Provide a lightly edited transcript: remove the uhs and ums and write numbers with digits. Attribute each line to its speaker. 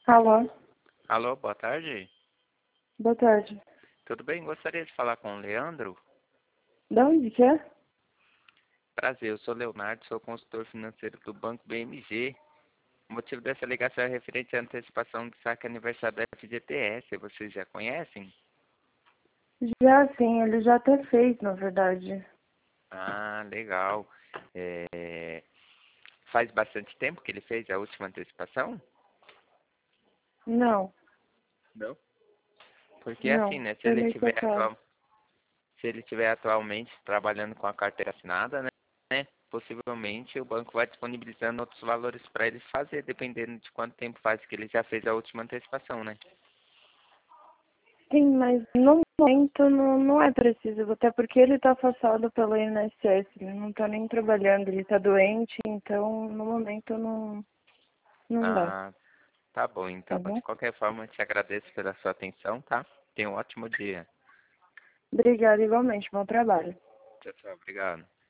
Speaker 1: Alô,
Speaker 2: Alô, boa tarde.
Speaker 1: boa tarde.
Speaker 2: Tudo bem? Gostaria de falar com o Leandro.
Speaker 1: Da onde que é?
Speaker 2: Prazer, eu sou Leonardo, sou consultor financeiro do Banco BMG. O motivo dessa ligação é referente à antecipação do saque aniversário da FGTS. Vocês já conhecem?
Speaker 1: Já sim, ele já até fez, na verdade.
Speaker 2: Ah, legal. Faz bastante tempo que ele fez a última antecipação?
Speaker 1: Não,
Speaker 2: Não. Porque assim,
Speaker 1: não,
Speaker 2: né?
Speaker 1: foi mês passado.
Speaker 2: Se ele tiver atualmente trabalhando com a carteira assinada, né? Possivelmente o banco vai disponibilizando outros valores para ele fazer, dependendo de quanto tempo faz que ele já fez a última antecipação, né?
Speaker 1: Sim, mas no momento não é preciso, até porque ele tá afastado pelo INSS, ele não tá nem trabalhando, ele tá doente, então no momento não dá,
Speaker 2: Ah, tá bom.
Speaker 1: tá
Speaker 2: Então,
Speaker 1: bom?
Speaker 2: de qualquer forma, eu te agradeço pela sua atenção, tá? Tenha um ótimo dia.
Speaker 1: Obrigada igualmente, bom trabalho.
Speaker 2: Tchau, tchau. Obrigado.